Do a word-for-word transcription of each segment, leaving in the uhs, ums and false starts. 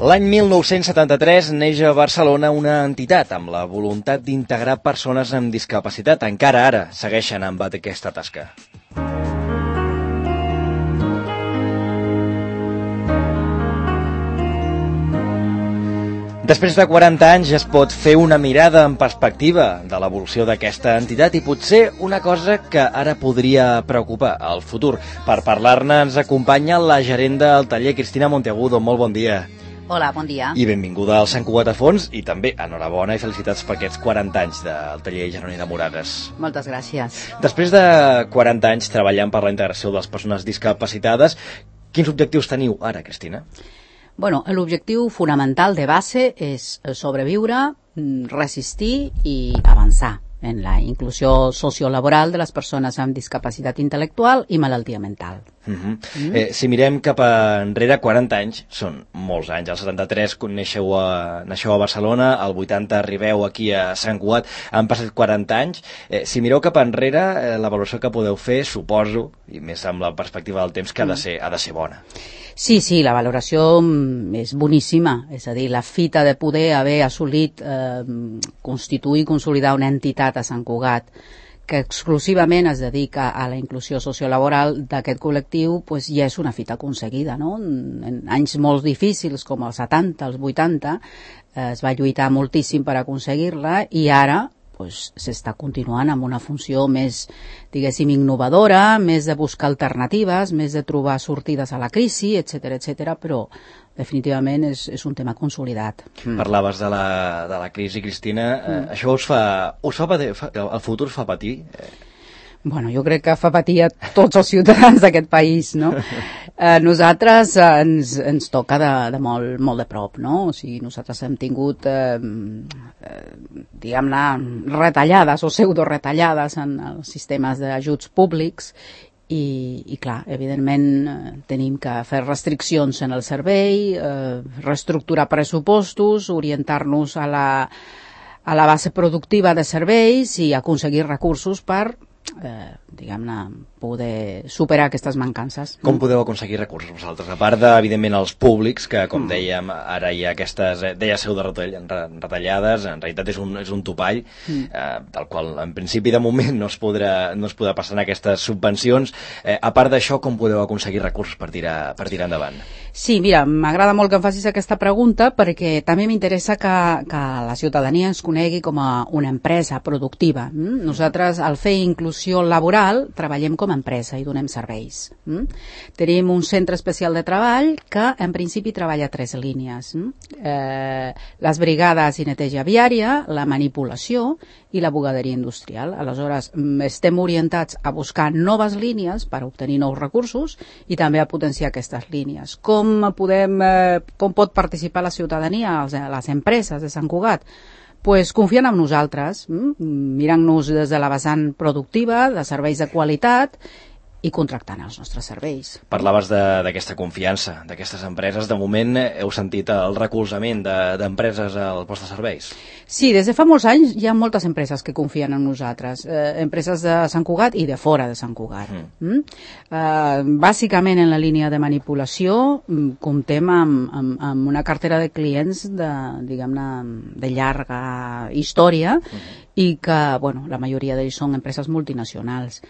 L'any mil nou-cents setanta-tres neix a Barcelona una entitat amb la voluntat d'integrar persones amb discapacitat. Encara ara segueixen amb aquesta tasca. Després de quaranta anys es pot fer una mirada en perspectiva de l'evolució d'aquesta entitat i potser una cosa que ara podria preocupar al futur. Per parlar-ne ens acompanya la gerent del taller, Cristina Monteagudo. Molt bon dia. Hola, bon dia. I benvinguda al Sant Cugat a Fons i també enhorabona i felicitats per aquests quaranta anys del taller Jeroni de Moragues. Moltes gràcies. Després de quaranta anys treballant per la integració de les persones discapacitades, quins objectius teniu ara, Cristina? Bueno, l'objectiu fonamental de base és sobreviure, resistir i avançar en la inclusió sociolaboral de les persones amb discapacitat intel·lectual i malaltia mental. Uh-huh. mm. eh, si mirem cap enrere, quaranta anys són molts anys. Al setanta-tres neixeu a, neixeu a Barcelona, al vuitanta arribeu aquí a Sant Cugat, han passat quaranta anys. Eh, si mireu cap enrere, eh, la valoració que podeu fer, suposo, i més amb la perspectiva del temps, que ha de ser, ha de ser bona. Sí, sí, la valoració és boníssima, és a dir, la fita de poder haver assolit eh, constituir i consolidar una entitat a Sant Cugat que exclusivament es dedica a la inclusió sociolaboral d'aquest col·lectiu, pues ja és una fita aconseguida, no? En anys molt difícils com els setanta, els vuitanta, eh, es va lluitar moltíssim per aconseguir-la i ara pues, s'està continuant amb una funció més, diguéssim, innovadora, més de buscar alternatives, més de trobar sortides a la crisi, etcètera, etcètera, però definitivament és, és un tema consolidat. Mm. Parlaves de la, de la crisi, Cristina. Mm. Eh, això us fa, us fa patir, el futur us fa patir? Eh. Bueno, jo crec que fa patir a tots els ciutadans d'aquest país, no? Eh, nosaltres eh, ens, ens toca de, de molt, molt de prop, no? O sigui, nosaltres hem tingut, eh, eh, diguem-ne, retallades o pseudo-retallades en els sistemes d'ajuts públics i, i clar, evidentment eh, tenim que fer restriccions en el servei, eh, reestructurar pressupostos, orientar-nos a la, a la base productiva de serveis i aconseguir recursos per Eh, diguem-ne, poder superar aquestes mancances. Com podeu aconseguir recursos vosaltres? A part de, evidentment, els públics, que, com dèiem, ara hi ha aquestes, eh, deia seu de retallades, en realitat és un, és un topall, mm. eh, del qual, en principi, de moment, no es podrà, no es podrà passar en aquestes subvencions. Eh, a part d'això, com podeu aconseguir recursos per tirar, per tirar endavant? Sí, mira, m'agrada molt que em facis aquesta pregunta perquè també m'interessa que, que la ciutadania ens conegui com a una empresa productiva. Mm? Nosaltres, al fer inclusió laboral, treballem com a empresa i donem serveis. Mm? Tenim un centre especial de treball que, en principi, treballa tres línies. Mm? Eh, les brigades i neteja viària, la manipulació i la bugaderia industrial. Aleshores, estem orientats a buscar noves línies per obtenir nous recursos i també a potenciar aquestes línies. Com podem, eh, com pot participar la ciutadania, les empreses de Sant Cugat? Pues confiant en nosaltres, mirant-nos des de la vessant productiva, de serveis de qualitat i contractant els nostres serveis. Parlaves d'aquesta confiança d'aquestes empreses. De moment heu sentit el recolzament d'empreses de, als vostres serveis? Sí, des de fa molts anys hi ha moltes empreses que confien en nosaltres, eh, empreses de Sant Cugat i de fora de Sant Cugat. Mm. Mm? Eh, bàsicament en la línia de manipulació comptem amb, amb, amb una cartera de clients de, diguem-ne, de llarga història mm. i que, bueno, la majoria d'ells són empreses multinacionals.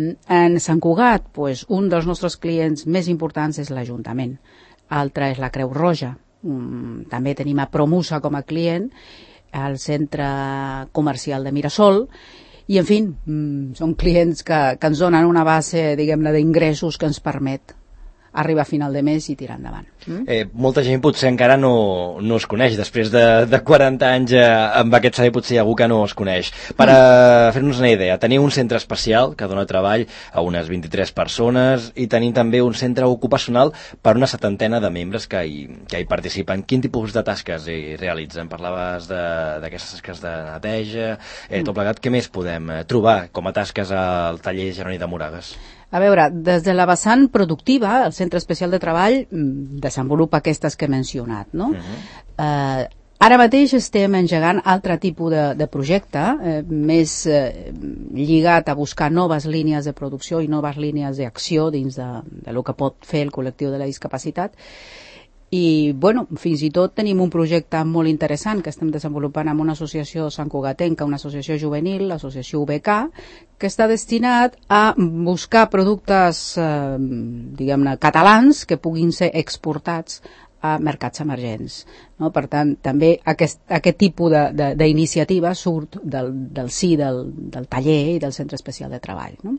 En Sant Cugat, pues, un dels nostres clients més importants és l'Ajuntament. Altre és la Creu Roja. Um, també tenim a Promusa com a client, al centre comercial de Mirasol, i, en fi, um, són clients que, que ens donen una base, diguem-ne, d'ingressos que ens permet arribar a final de mes i tirar endavant. Mm? Eh, molta gent potser encara no, no es coneix. Després de, de quaranta anys eh, amb aquest servei potser hi ha algú que no es coneix. Per a fer-nos una idea, teniu un centre especial que dona treball a unes vint-i-tres persones i tenim també un centre ocupacional per una setantena de membres que hi, que hi participen. Quin tipus de tasques hi realitzen? Parlaves d'aquestes tasques de neteja, eh, tot plegat. Què més podem trobar com a tasques al taller Jeroni de Moragues? A veure, des de la vessant productiva, el Centre Especial de Treball desenvolupa aquestes que he mencionat, no? Uh-huh. eh, ara mateix estem engegant altre tipus de, de projecte, eh, més eh, lligat a buscar noves línies de producció i noves línies d'acció dins de, de lo que pot fer el col·lectiu de la discapacitat. I, bueno, fins i tot tenim un projecte molt interessant que estem desenvolupant amb una associació santcugatenca, una associació juvenil, l'associació U B K, que està destinat a buscar productes, eh, diguem-ne, catalans que puguin ser exportats a mercats emergents. No? Per tant, també aquest, aquest tipus d'iniciativa surt del, del sí del, del taller i del centre especial de treball. No?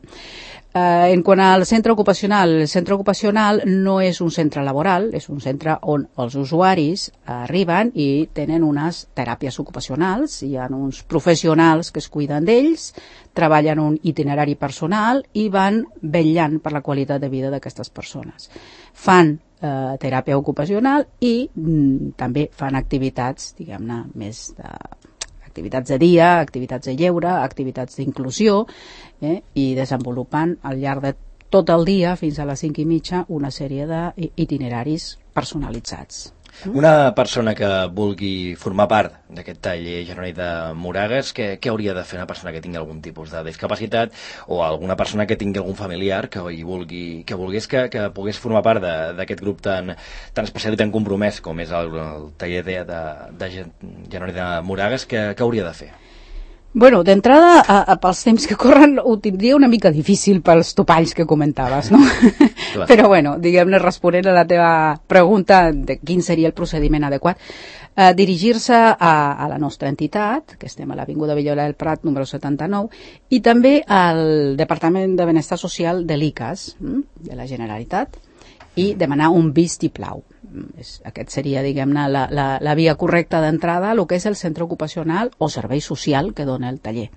Eh, en quant al centre ocupacional, el centre ocupacional no és un centre laboral, és un centre on els usuaris arriben i tenen unes teràpies ocupacionals, hi ha uns professionals que es cuiden d'ells, treballen un itinerari personal i van vetllant per la qualitat de vida d'aquestes persones. Fan eh, teràpia ocupacional i mm, també fan activitats, diguem-ne, més de activitats de dia, activitats de lleure, activitats d'inclusió, eh, i desenvolupant al llarg de tot el dia, fins a les cinc i mitja, una sèrie d'itineraris personalitzats. Una persona que vulgui formar part d'aquest taller Jeroni de Moragues, què, què hauria de fer una persona que tingui algun tipus de discapacitat o alguna persona que tingui algun familiar que hi vulgui, que volgués que, que pogués formar part d'aquest grup tan, tan especial i tan compromès com és el, el taller de, de, de Jeroni de Moragues, què, què hauria de fer? Bueno, d'entrada, pels temps que corren, ho tindria una mica difícil pels topalls que comentaves, no? Però, bueno, diguem-ne, responent a la teva pregunta de quin seria el procediment adequat, eh, dirigir-se a, a la nostra entitat, que estem a l'Avinguda Villola del Prat, número setanta-nou, i també al Departament de Benestar Social de l'I C A S, de la Generalitat, i demanar un vistiplau. Aquest seria, diguem-ne, la, la, la via correcta d'entrada a el que és el centre ocupacional o servei social que dona el taller.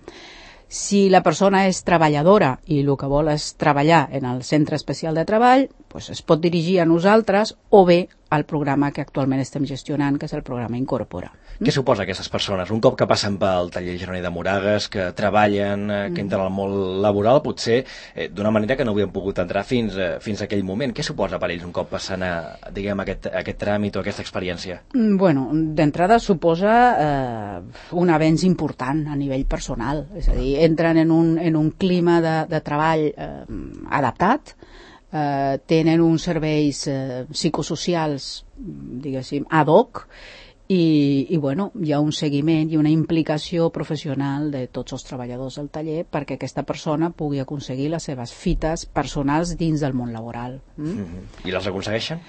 Si la persona és treballadora i el que vol és treballar en el centre especial de treball, doncs es pot dirigir a nosaltres o bé al programa que actualment estem gestionant, que és el programa Incorpora. Què suposa aquestes persones? Un cop que passen pel taller Jeroni de Moragues, que treballen, eh, que entren al món laboral, potser eh, d'una manera que no havien pogut entrar fins, eh, fins a aquell moment. Què suposa per ells un cop passant a, diguem, aquest, aquest tràmit o aquesta experiència? Bueno, d'entrada suposa eh, un avenç important a nivell personal. És a dir, entren en un, en un clima de, de treball eh, adaptat, eh, tenen uns serveis eh, psicosocials, diguéssim, ad hoc, I, i bueno, hi ha un seguiment i una implicació professional de tots els treballadors del taller perquè aquesta persona pugui aconseguir les seves fites personals dins del món laboral. Mm? Mm-hmm. I les aconsegueixen?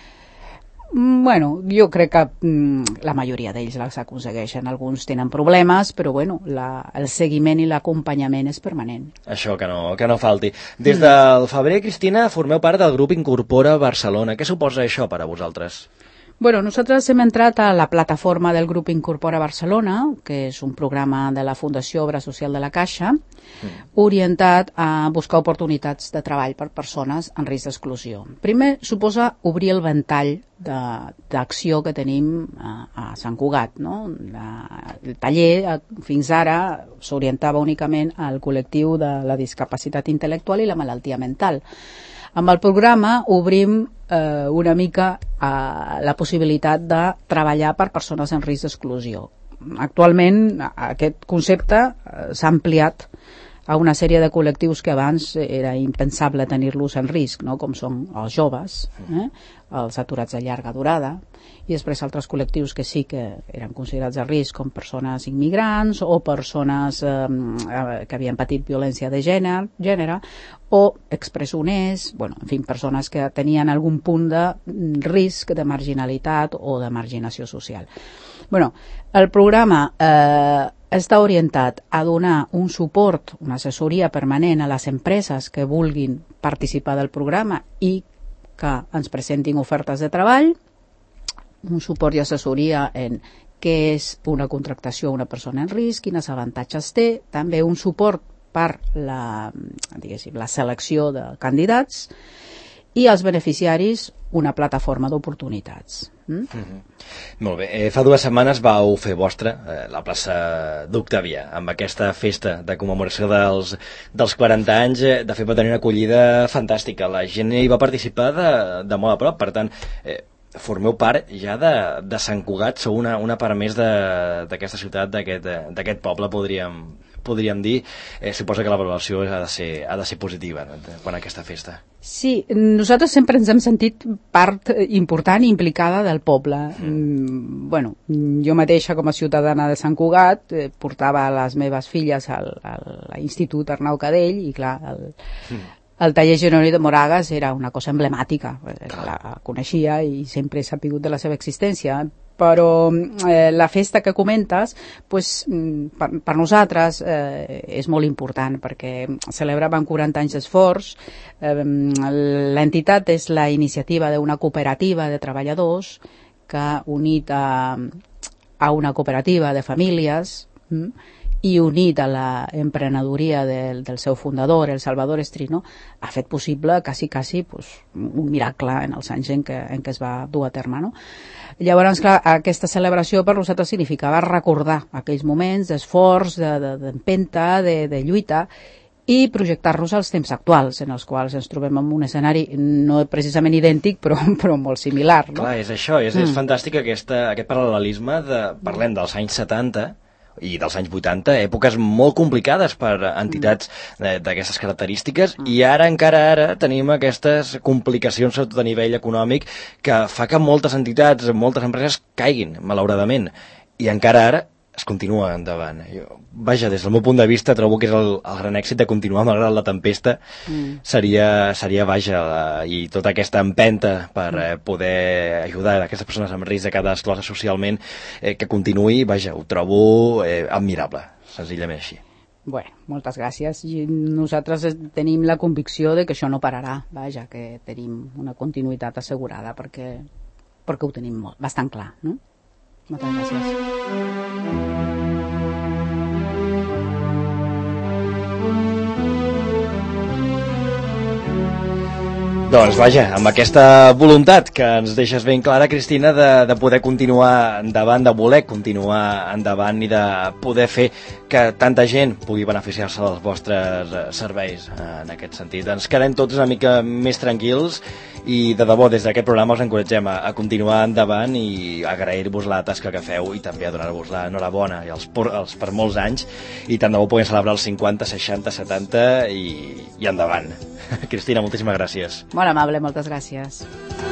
Bueno, jo crec que mm, la majoria d'ells les aconsegueixen. Alguns tenen problemes, però bueno, la, el seguiment i l'acompanyament és permanent. Això que no, que no falti. Des mm. del febrer, Cristina, formeu part del grup Incorpora Barcelona. Què suposa això per a vosaltres? Bueno, nosaltres hem entrat a la plataforma del grup Incorpora Barcelona, que és un programa de la Fundació Obra Social de la Caixa, mm. orientat a buscar oportunitats de treball per persones en risc d'exclusió. Primer, suposa obrir el ventall d'acció que tenim a, a Sant Cugat. No? La, el taller fins ara s'orientava únicament al col·lectiu de la discapacitat intel·lectual i la malaltia mental. Amb el programa obrim eh, una mica eh, la possibilitat de treballar per persones en risc d'exclusió. Actualment aquest concepte eh, s'ha ampliat a una sèrie de col·lectius que abans era impensable tenir-los en risc, no? Com són els joves, eh? els aturats de llarga durada, i després altres col·lectius que sí que eren considerats a risc, com persones immigrants o persones eh, que havien patit violència de gènere, gènere o expresoners, bueno, en fi, persones que tenien algun punt de risc de marginalitat o de marginació social. Bueno, el programa eh, està orientat a donar un suport, una assessoria permanent a les empreses que vulguin participar del programa i que ens presentin ofertes de treball, un suport i assessoria en què és una contractació a una persona en risc, quines avantatges té, també un suport per la, diguéssim, la selecció de candidats i als beneficiaris una plataforma d'oportunitats. Mm? Mm-hmm. Molt bé. Eh, fa dues setmanes vau fer vostra eh, la plaça d'Octavià, amb aquesta festa de commemoració dels, dels quaranta anys. Eh, de fet, va tenir una acollida fantàstica. La gent hi va participar de, de molt a prop. Per tant, eh, formeu part ja de, de Sant Cugat, sou una, una part més d'aquesta ciutat, d'aquest poble, podríem, podríem dir, eh, suposa que la valoració ha de ser, ha de ser positiva, no? Quan a aquesta festa. Sí, nosaltres sempre ens hem sentit part important i implicada del poble. Mm. Bueno, jo mateixa com a ciutadana de Sant Cugat eh, portava les meves filles al, al, a l'Institut Arnau Cadell i clar, el, mm. el taller Geronimo de Moragas era una cosa emblemàtica, la coneixia i sempre he sapigut de la seva existència, però eh, la festa que comentes pues, per, per nosaltres eh, és molt important perquè celebraven quaranta anys d'esforç. Eh, l'entitat és la iniciativa d'una cooperativa de treballadors que unit a, a una cooperativa de famílies hm, i unit a l'emprenedoria del, del seu fundador, el Salvador Estrino, ha fet possible quasi, quasi pues, un miracle en els anys en què, en què es va dur a terme, no? Llavors, clar, aquesta celebració per nosaltres significava recordar aquells moments d'esforç, d'empenta, de, de, de lluita, i projectar-nos als temps actuals, en els quals ens trobem en un escenari no precisament idèntic, però, però molt similar. No? Clar, és això, és, mm. és fantàstic aquesta, aquest paral·lelisme, de, parlem dels anys setanta, i dels anys vuitanta, èpoques molt complicades per entitats d'aquestes característiques, i ara, encara ara, tenim aquestes complicacions sobretot a nivell econòmic que fa que moltes entitats, moltes empreses caiguin, malauradament, i encara ara es continua endavant. Jo, vaja, des del meu punt de vista trobo que és el, el gran èxit de continuar malgrat la tempesta. Mm. Seria, seria vaja, la, i tota aquesta empenta per eh, poder ajudar aquestes persones amb risc de quedar excloses socialment, eh, que continuï, vaja, ho trobo eh, admirable, senzillament així. Bueno, moltes gràcies. I nosaltres tenim la convicció de que això no pararà, vaja, que tenim una continuïtat assegurada perquè, perquè ho tenim molt, bastant clar, no? Moltes gràcies. Doncs vaja, amb aquesta voluntat que ens deixes ben clara, Cristina, de, de poder continuar endavant, de voler continuar endavant i de poder fer que tanta gent pugui beneficiar-se dels vostres serveis. En aquest sentit, ens quedem tots una mica més tranquils i de debò des d'aquest programa us encoratgem a, a continuar endavant i agrair-vos la tasca que feu i també a donar-vos l'enhorabona els, els per molts anys i tant de bo puguem celebrar els cinquanta, seixanta, setanta i, i endavant. Cristina, moltíssimes gràcies. Molt amable, moltes gràcies.